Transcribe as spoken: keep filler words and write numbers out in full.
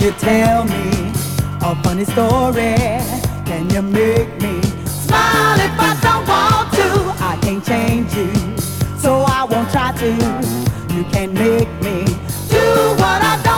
you tell me a funny story? Can you make me smile if I don't want to? I can't change you, so I won't try to. You can't make me do what I don't.